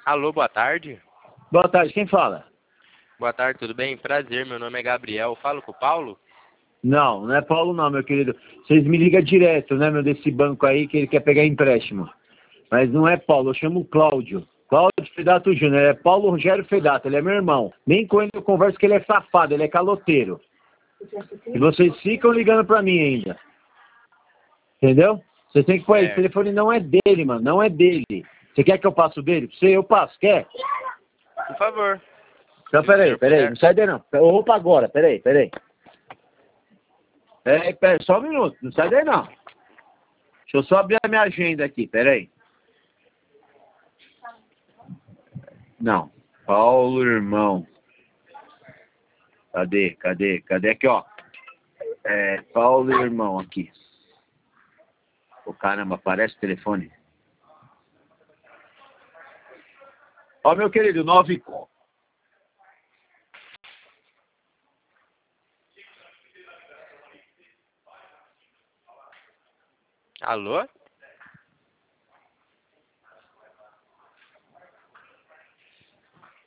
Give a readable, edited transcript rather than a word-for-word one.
Alô, boa tarde. Boa tarde, quem fala? Boa tarde, tudo bem? Prazer, meu nome é Gabriel. Falo com o Paulo? Não, não é Paulo não, meu querido. Vocês me ligam direto, né, meu, desse banco aí que ele quer pegar empréstimo. Mas não é Paulo, eu chamo Cláudio. Cláudio Fedato Júnior, é Paulo Rogério Fedato, ele é meu irmão. Nem com ele eu converso que ele é safado, ele é caloteiro. E vocês ficam ligando pra mim ainda. Entendeu? Você tem que pôr aí, o telefone não é dele, mano, não é dele. Você quer que eu passe o dele? Pra você, eu passo, quer? Por favor. Então, peraí, não sai daí não. Eu vou pra agora, peraí. Peraí, só um minuto, não sai daí não. Deixa eu só abrir a minha agenda aqui, peraí. Não, Paulo, irmão. Cadê aqui, ó. Paulo, irmão, aqui. Ô, caramba, aparece o telefone. Ó, meu querido, 9... Alô?